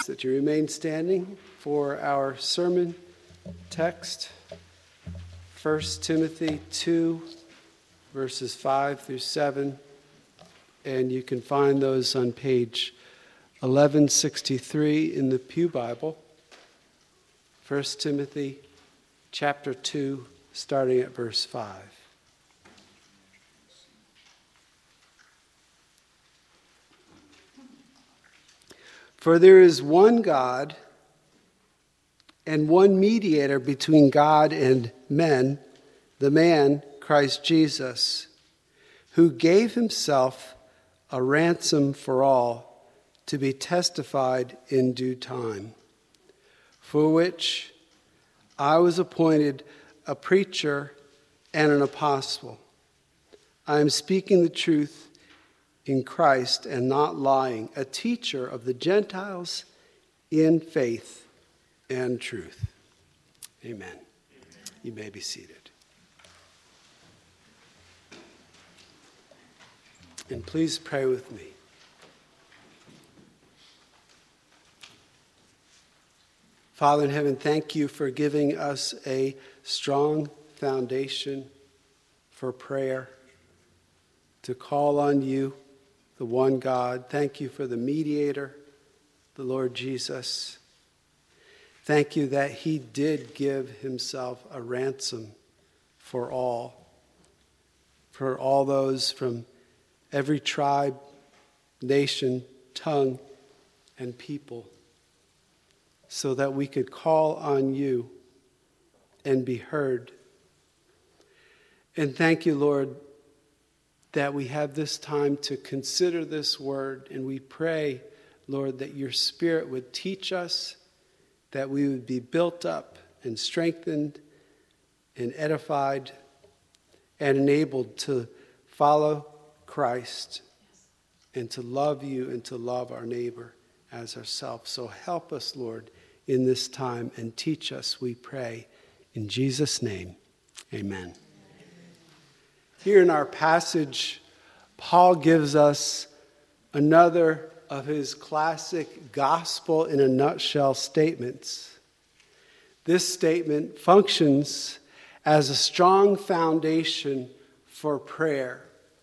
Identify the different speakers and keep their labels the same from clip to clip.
Speaker 1: that you remain standing for our sermon text, 1 Timothy 2, verses 5 through 7, and you can find those on page 1163 in the Pew Bible. 1 Timothy chapter 2, starting at verse 5. For there is one God and one mediator between God and men, the man, Christ Jesus, who gave himself a ransom for all to be testified in due time, for which I was appointed a preacher and an apostle. I am speaking the truth in Christ and not lying, a teacher of the Gentiles in faith and truth. Amen. You may be seated. And please pray with me. Father in heaven, thank you for giving us a strong foundation for prayer, to call on you, the one God. Thank you for the mediator, the Lord Jesus. Thank you that he did give himself a ransom for all those from every tribe, nation, tongue, and people, so that we could call on you and be heard. And thank you, Lord, that we have this time to consider this word, and we pray, Lord, that your Spirit would teach us, that we would be built up and strengthened and edified and enabled to follow Christ and to love you and to love our neighbor as ourselves. So help us, Lord, in this time and teach us, we pray. In Jesus' name, amen. Here in our passage, Paul gives us another of his classic gospel in a nutshell statements. This statement functions as a strong foundation for prayer.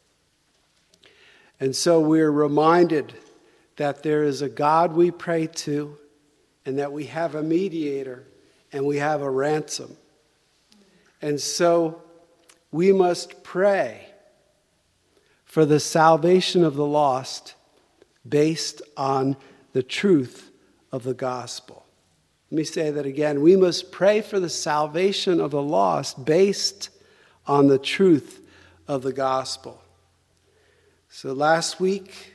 Speaker 1: And so we're reminded that there is a God we pray to, and that we have a mediator, and we have a ransom. And so we must pray for the salvation of the lost based on the truth of the gospel. Let me say that again. We must pray for the salvation of the lost based on the truth of the gospel. So last week,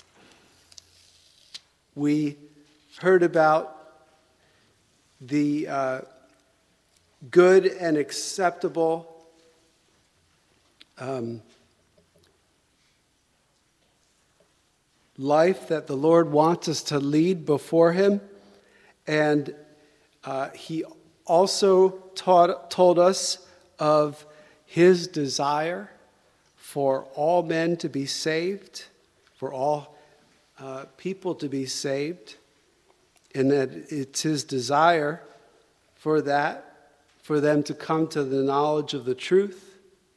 Speaker 1: we heard about the good and acceptable life that the Lord wants us to lead before him. And he also told us of his desire for all men to be saved, for all people to be saved, and that it's his desire for them to come to the knowledge of the truth.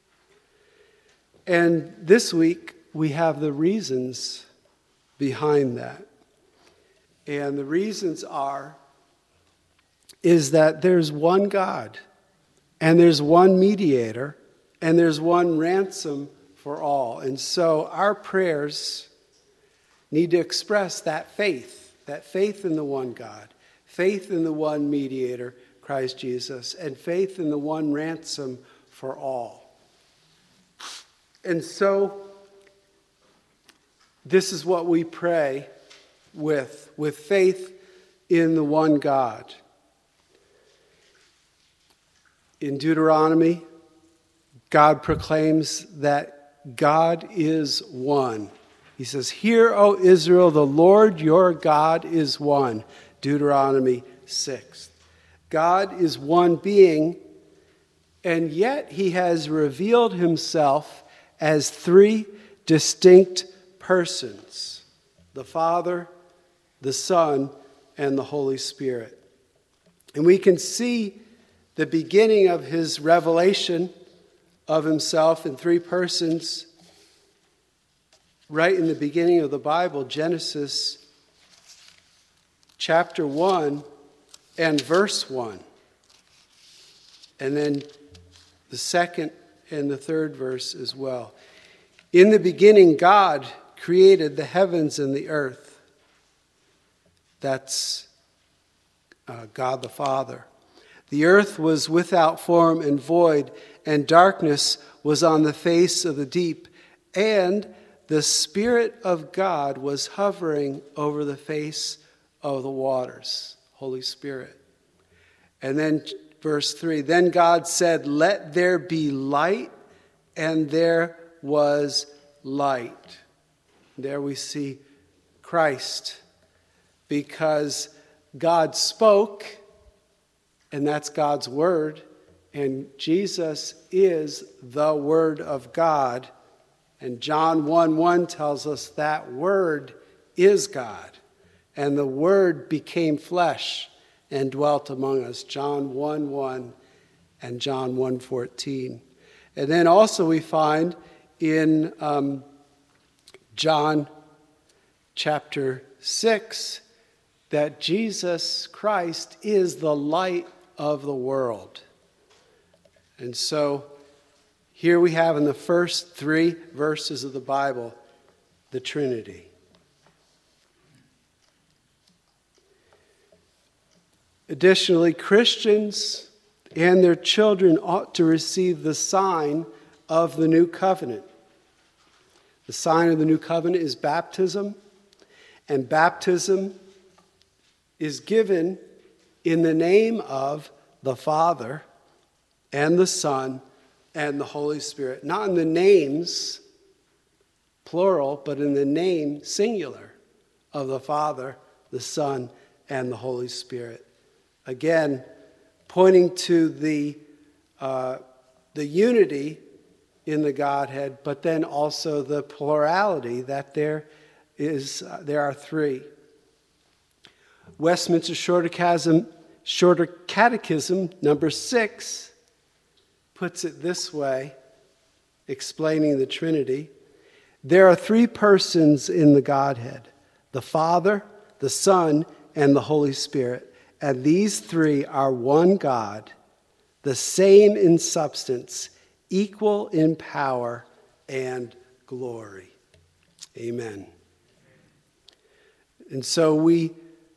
Speaker 1: And this week, we have the reasons behind that. And the reasons is that there's one God, and there's one mediator, and there's one ransom for all. And so our prayers need to express that faith in the one God, faith in the one mediator, Christ Jesus, and faith in the one ransom for all. And so this is what we pray with faith in the one God. In Deuteronomy, God proclaims that God is one. He says, "Hear, O Israel, the Lord your God is one." Deuteronomy 6. God is one being, and yet he has revealed himself as three distinct persons: the Father, the Son, and the Holy Spirit. And we can see the beginning of his revelation of himself in three persons right in the beginning of the Bible, Genesis chapter 1 and verse 1. And then the second and the third verse as well. In the beginning, God created the heavens and the earth. That's God the Father. The earth was without form and void, and darkness was on the face of the deep, and the Spirit of God was hovering over the face of the waters. Holy Spirit. And then verse 3, then God said, let there be light, and there was light. There we see Christ, because God spoke, and that's God's word, and Jesus is the Word of God. And John 1:1 tells us that Word is God, and the Word became flesh and dwelt among us. John 1:1 and John 1:14. And then also we find in John chapter 6 that Jesus Christ is the light of the world. And so here we have in the first three verses of the Bible the Trinity. Additionally, Christians and their children ought to receive the sign of the new covenant. The sign of the new covenant is baptism, and baptism is given in the name of the Father and the Son and the Holy Spirit. Not in the names, plural, but in the name, singular, of the Father, the Son, and the Holy Spirit. Again, pointing to the unity in the Godhead, but then also the plurality that there are three. Westminster Shorter Catechism, number 6, puts it this way, explaining the Trinity. There are three persons in the Godhead, the Father, the Son, and the Holy Spirit. And these three are one God, the same in substance, equal in power and glory. Amen. And so we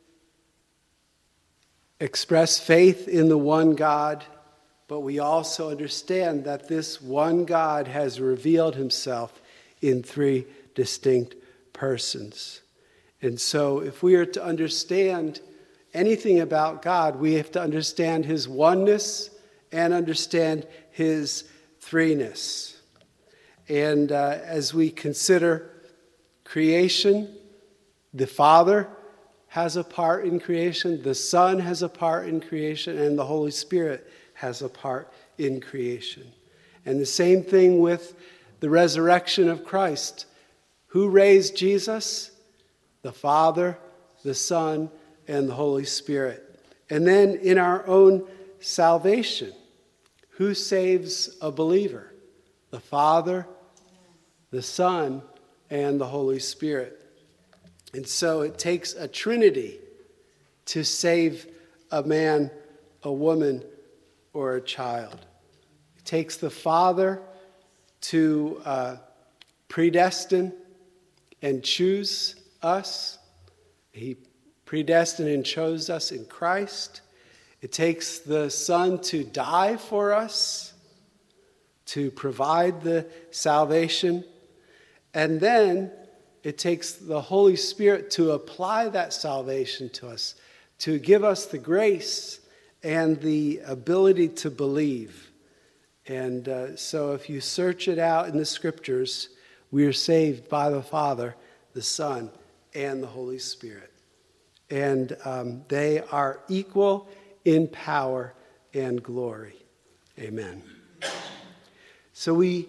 Speaker 1: express faith in the one God, but we also understand that this one God has revealed himself in three distinct persons. And so if we are to understand anything about God, we have to understand his oneness and understand his threeness. And as we consider creation, the Father has a part in creation, the Son has a part in creation, and the Holy Spirit has a part in creation. And the same thing with the resurrection of Christ. Who raised Jesus? The Father, the Son, and the Holy Spirit. And then in our own salvation, who saves a believer? The Father, the Son, and the Holy Spirit. And so it takes a Trinity to save a man, a woman, or a child. It takes the Father to predestine and choose us. He predestined and chose us in Christ. It takes the Son to die for us, to provide the salvation. And then it takes the Holy Spirit to apply that salvation to us, to give us the grace and the ability to believe. And so if you search it out in the Scriptures, we are saved by the Father, the Son, and the Holy Spirit. And they are equal in power and glory. Amen. So we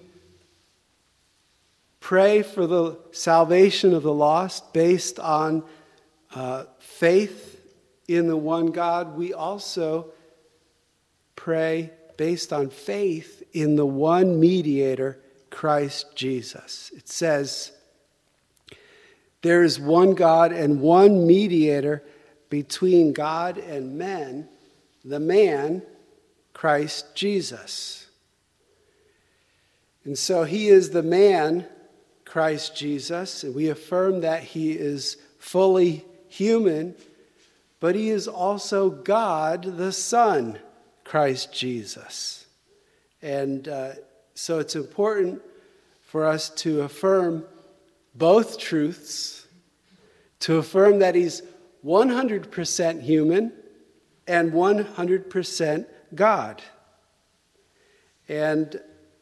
Speaker 1: pray for the salvation of the lost based on faith in the one God, we also pray based on faith in the one mediator, Christ Jesus. It says, there is one God and one mediator between God and men, the man, Christ Jesus. And so he is the man, Christ Jesus, and we affirm that he is fully human, but he is also God the Son, Christ Jesus. And so it's important for us to affirm both truths, to affirm that he's 100% human and 100% God. And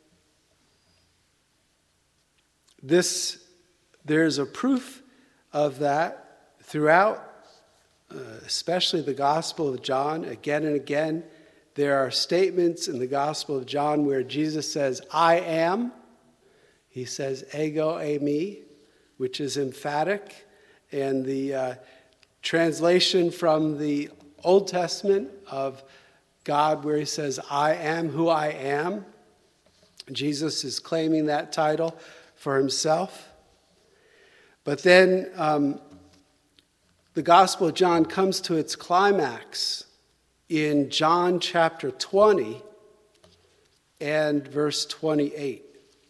Speaker 1: there's a proof of that throughout, especially the Gospel of John. Again and again, there are statements in the Gospel of John where Jesus says, I am. He says, ego eimi, which is emphatic. And the translation from the Old Testament of God where he says, I am who I am. Jesus is claiming that title for himself. But then the Gospel of John comes to its climax in John chapter 20 and verse 28.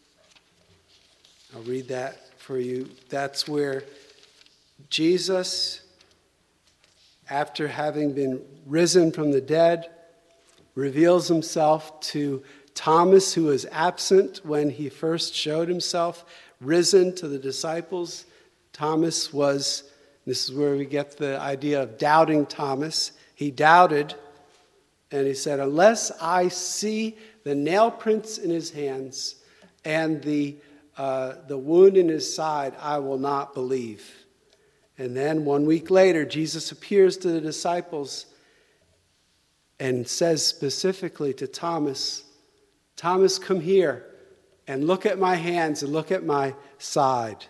Speaker 1: I'll read that for you. That's where Jesus, after having been risen from the dead, reveals himself to Thomas, who was absent when he first showed himself, risen to the disciples. Thomas was, this is where we get the idea of doubting Thomas. He doubted, and he said, unless I see the nail prints in his hands and the wound in his side, I will not believe. And then 1 week later, Jesus appears to the disciples and says specifically to Thomas, Thomas, come here and look at my hands and look at my side.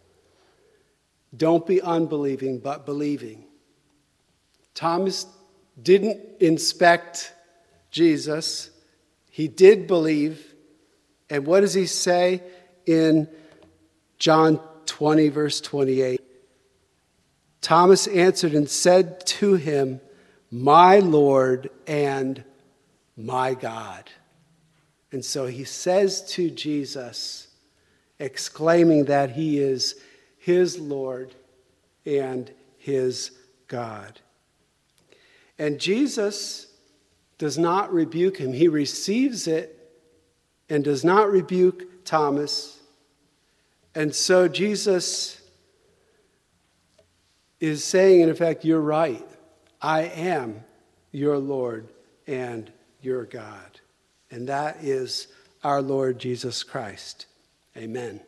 Speaker 1: Don't be unbelieving, but believing. Thomas didn't inspect Jesus. He did believe. And what does he say in John 20, verse 28? Thomas answered and said to him, my Lord and my God. And so he says to Jesus, exclaiming that he is his Lord and his God. And Jesus does not rebuke him. He receives it and does not rebuke Thomas. And so Jesus is saying, in effect, you're right. I am your Lord and your God. And that is our Lord Jesus Christ. Amen.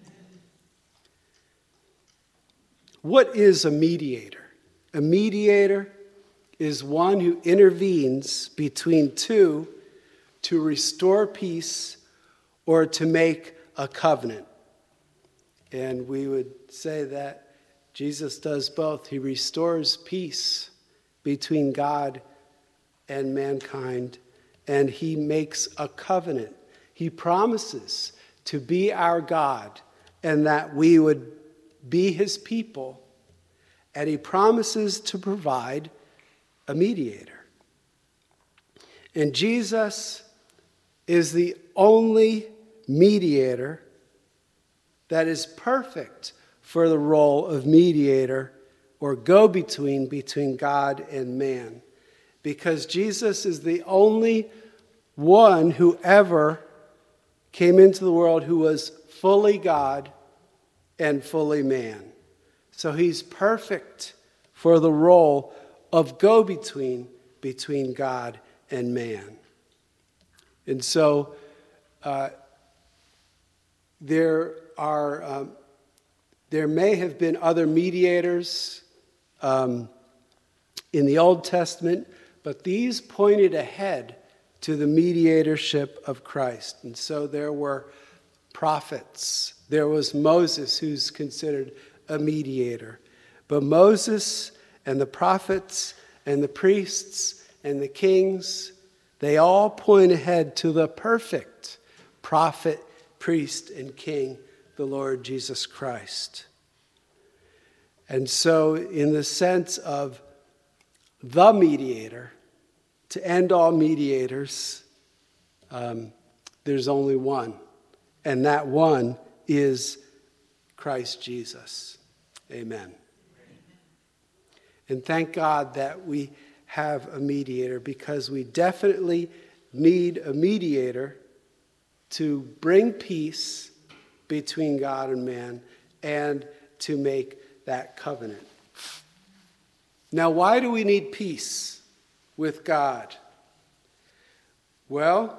Speaker 1: What is a mediator? A mediator is one who intervenes between two to restore peace or to make a covenant. And we would say that Jesus does both. He restores peace between God and mankind, and he makes a covenant. He promises to be our God and that we would be his people, and he promises to provide a mediator. And Jesus is the only mediator that is perfect for the role of mediator or go-between between God and man. Because Jesus is the only one who ever came into the world who was fully God and fully man. So he's perfect for the role of go-between between God and man. And so there may have been other mediators in the Old Testament, but these pointed ahead to the mediatorship of Christ. And so there were prophets. There was Moses, who's considered a mediator. But Moses and the prophets and the priests and the kings, they all point ahead to the perfect prophet, priest, and king, the Lord Jesus Christ. And so, in the sense of the mediator, to end all mediators, there's only one. And that one is Christ Jesus. Amen. And thank God that we have a mediator, because we definitely need a mediator to bring peace between God and man and to make that covenant. Now, why do we need peace with God? Well,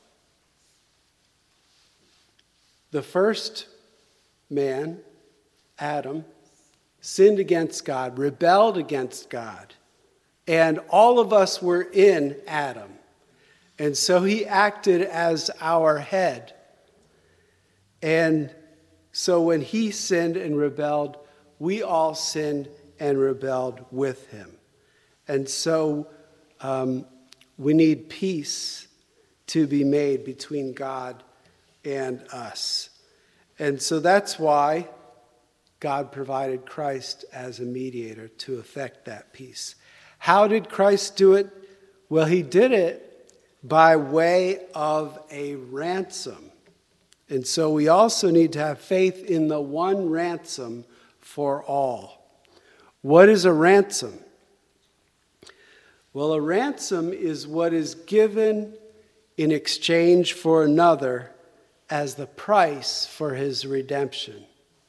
Speaker 1: the first man, Adam, sinned against God, rebelled against God, and all of us were in Adam. And so he acted as our head. And so when he sinned and rebelled, we all sinned and rebelled with him. And so we need peace to be made between God and us. And so that's why God provided Christ as a mediator to effect that peace. How did Christ do it? Well, he did it by way of a ransom. And so we also need to have faith in the one ransom for all. What is a ransom? Well, a ransom is what is given in exchange for another as the price for his redemption.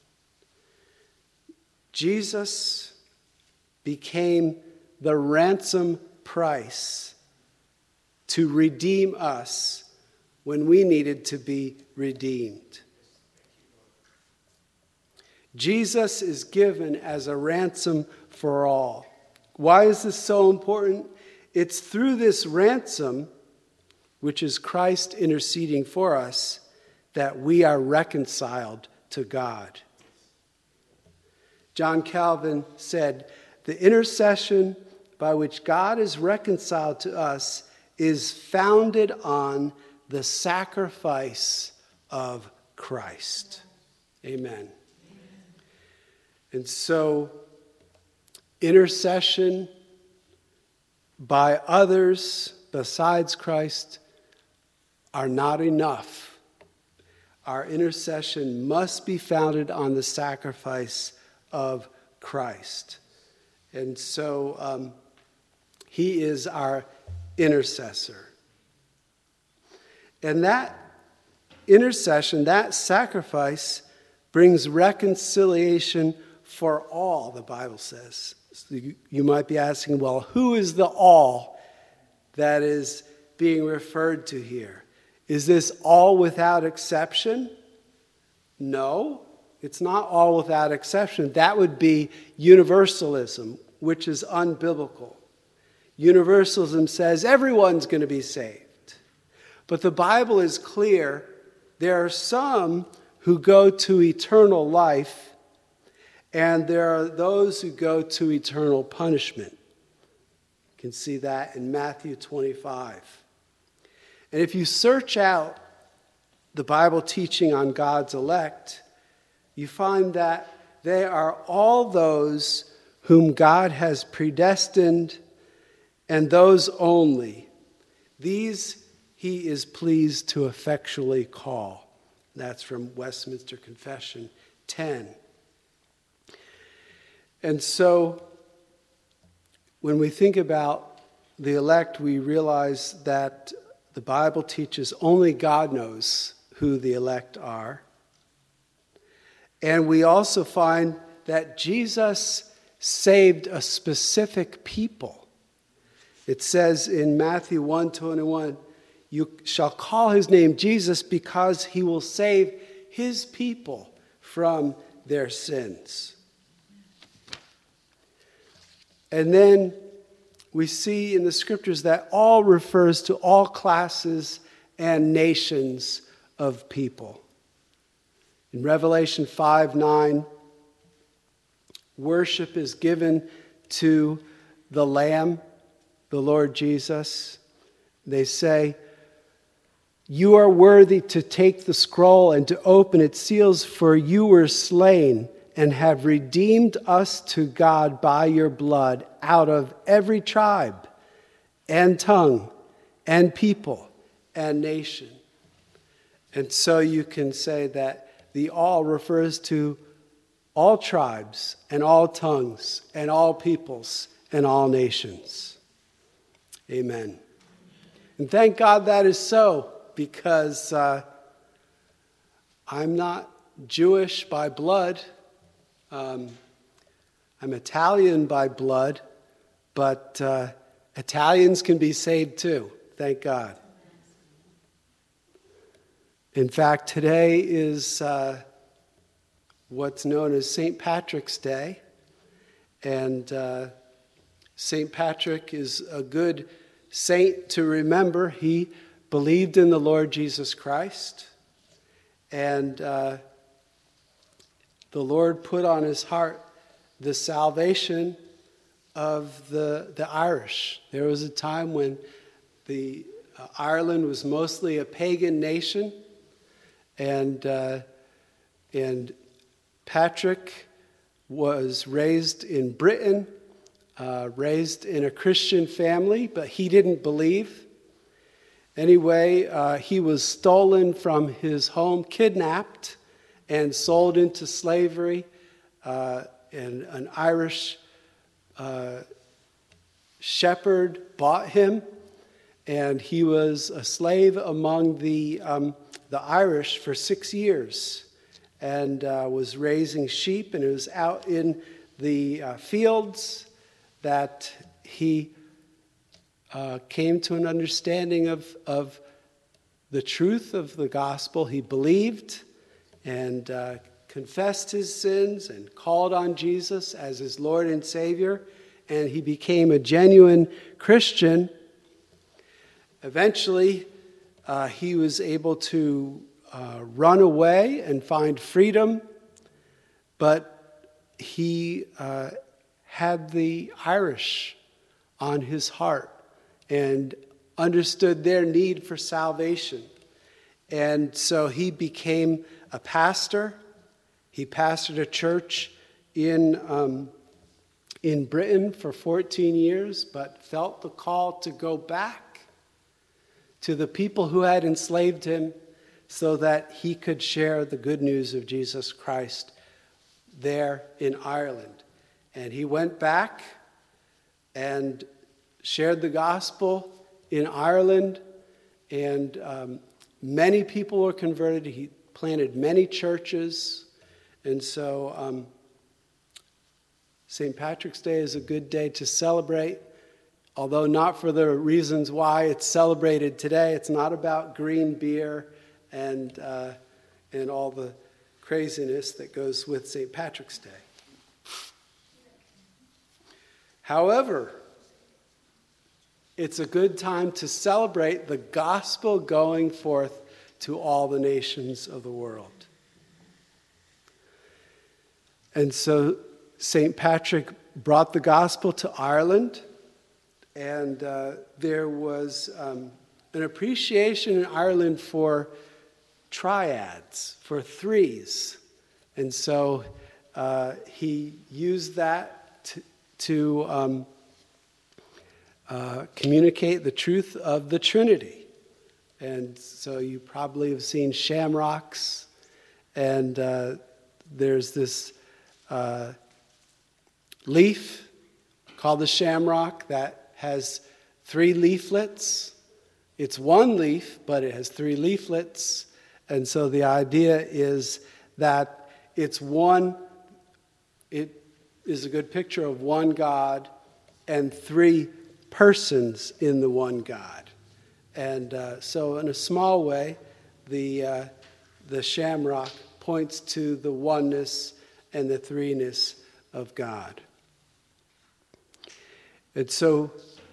Speaker 1: Jesus became the ransom price to redeem us when we needed to be redeemed. Jesus is given as a ransom for all. Why is this so important? It's through this ransom, which is Christ interceding for us, that we are reconciled to God. John Calvin said, "The intercession by which God is reconciled to us is founded on the sacrifice of Christ." Amen. And so, intercession by others besides Christ are not enough. Our intercession must be founded on the sacrifice of Christ. And so he is our intercessor. And that intercession, that sacrifice, brings reconciliation for all, the Bible says. So you might be asking, well, who is the all that is being referred to here? Is this all without exception? No, it's not all without exception. That would be universalism, which is unbiblical. Universalism says everyone's going to be saved. But the Bible is clear. There are some who go to eternal life, and there are those who go to eternal punishment. You can see that in Matthew 25. And if you search out the Bible teaching on God's elect, you find that they are all those whom God has predestined, and those only. These he is pleased to effectually call. That's from Westminster Confession 10. And so, when we think about the elect, we realize that the Bible teaches only God knows who the elect are. And we also find that Jesus saved a specific people. It says in Matthew 1:21, "You shall call his name Jesus because he will save his people from their sins." And then we see in the scriptures that all refers to all classes and nations of people. In Revelation 5:9, worship is given to the Lamb, the Lord Jesus. They say, "You are worthy to take the scroll and to open its seals, for you were slain and have redeemed us to God by your blood out of every tribe and tongue and people and nation." And so you can say that the all refers to all tribes and all tongues and all peoples and all nations. Amen. And thank God that is so, because I'm not Jewish by blood. I'm Italian by blood, but Italians can be saved too, thank God. In fact, today is what's known as St. Patrick's Day, and St. Patrick is a good saint to remember. He believed in the Lord Jesus Christ, and the Lord put on his heart the salvation of the Irish. There was a time when Ireland was mostly a pagan nation, and Patrick was raised in Britain, raised in a Christian family, but he didn't believe. Anyway, he was stolen from his home, kidnapped, and sold into slavery. And an Irish shepherd bought him, and he was a slave among the Irish for 6 years, and was raising sheep, and it was out in the fields that he came to an understanding of the truth of the gospel. He believed and confessed his sins and called on Jesus as his Lord and Savior, and he became a genuine Christian. Eventually, he was able to run away and find freedom, but he had the Irish on his heart and understood their need for salvation. And so he became a pastor. He pastored a church in Britain for 14 years, but felt the call to go back to the people who had enslaved him so that he could share the good news of Jesus Christ there in Ireland. And he went back and shared the gospel in Ireland, and many people were converted. He planted many churches, and so St. Patrick's Day is a good day to celebrate, although not for the reasons why it's celebrated today. It's not about green beer and all the craziness that goes with St. Patrick's Day. However, it's a good time to celebrate the gospel going forth to all the nations of the world. And so St. Patrick brought the gospel to Ireland, and there was an appreciation in Ireland for triads, for threes. And so he used that to communicate the truth of the Trinity. And so you probably have seen shamrocks, and there's this leaf called the shamrock that has 3 leaflets. It's one leaf, but it has 3 leaflets. And so the idea is that it's one, it is a good picture of one God and 3 persons in the one God. And so in a small way, the shamrock points to the oneness and the threeness of God. And so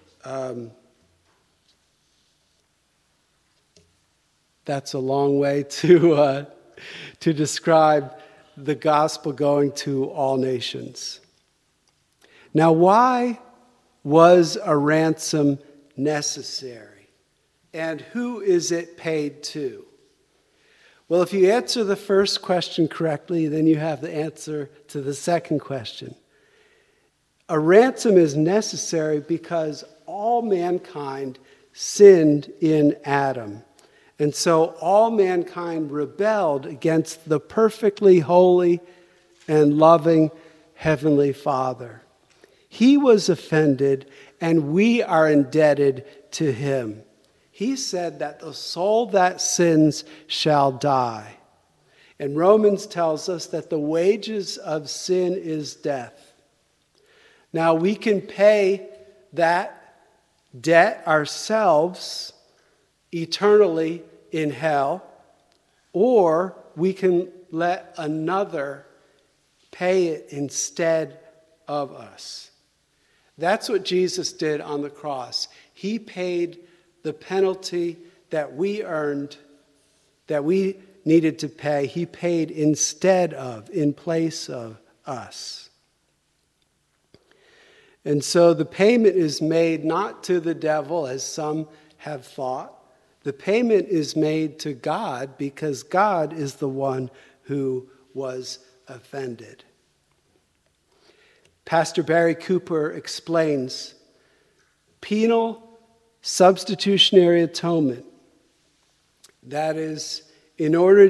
Speaker 1: that's a long way to describe the gospel going to all nations. Now, why was a ransom necessary? And who is it paid to? Well, if you answer the first question correctly, then you have the answer to the second question. A ransom is necessary because all mankind sinned in Adam. And so all mankind rebelled against the perfectly holy and loving Heavenly Father. He was offended, and we are indebted to him. He said that the soul that sins shall die. And Romans tells us that the wages of sin is death. Now, we can pay that debt ourselves eternally in hell, or we can let another pay it instead of us. That's what Jesus did on the cross. He paid the penalty that we earned, that we needed to pay. He paid instead of, in place of us. And so the payment is made not to the devil, as some have thought. The payment is made to God because God is the one who was offended. Pastor Barry Cooper explains penal substitutionary atonement. That is, in order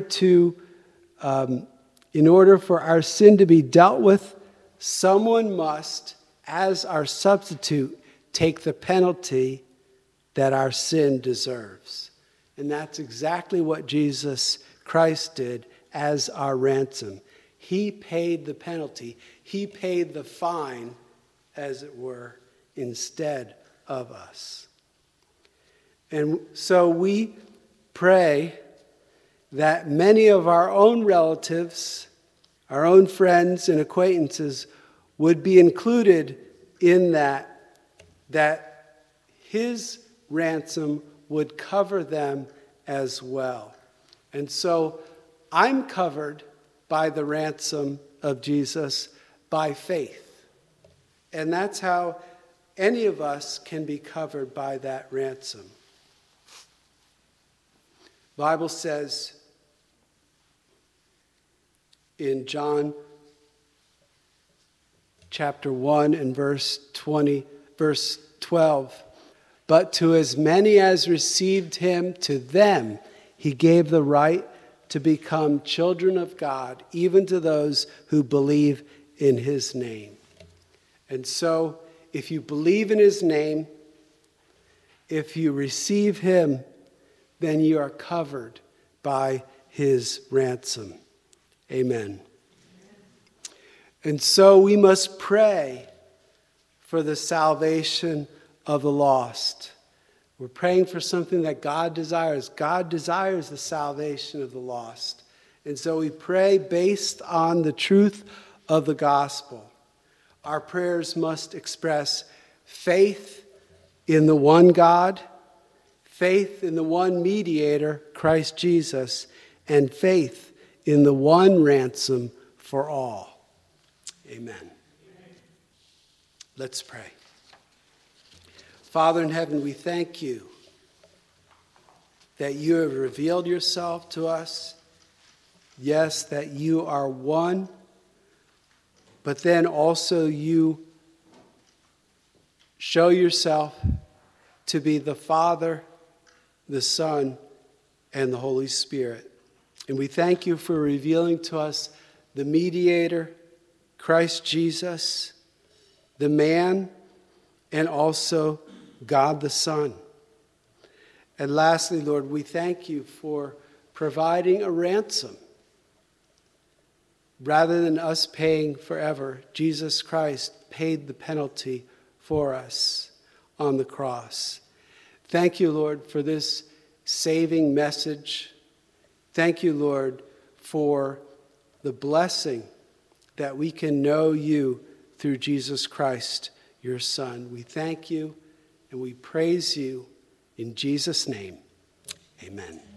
Speaker 1: for our sin to be dealt with, someone must, as our substitute, take the penalty that our sin deserves. And that's exactly what Jesus Christ did as our ransom. He paid the penalty. He paid the fine, as it were, instead of us. And so we pray that many of our own relatives, our own friends and acquaintances would be included in that his ransom would cover them as well. And so I'm covered by the ransom of Jesus by faith. And that's how any of us can be covered by that ransom. The Bible says in John chapter 1 and verse 12, but to as many as received him, to them he gave the right to become children of God, even to those who believe in his name. And so, if you believe in his name, if you receive him, then you are covered by his ransom. Amen. And so we must pray for the salvation of the lost. We're praying for something that God desires. God desires the salvation of the lost. And so we pray based on the truth of the gospel. Our prayers must express faith in the one God, faith in the one mediator, Christ Jesus, and faith in the one ransom for all. Amen. Let's pray. Father in heaven, we thank you that you have revealed yourself to us. Yes, that you are one, but then also you show yourself to be the Father, the Son, and the Holy Spirit. And we thank you for revealing to us the mediator, Christ Jesus, the man, and also God the Son. And lastly, Lord, we thank you for providing a ransom. Rather than us paying forever, Jesus Christ paid the penalty for us on the cross. Thank you, Lord, for this saving message. Thank you, Lord, for the blessing that we can know you through Jesus Christ, your Son. We thank you and we praise you in Jesus' name. Amen.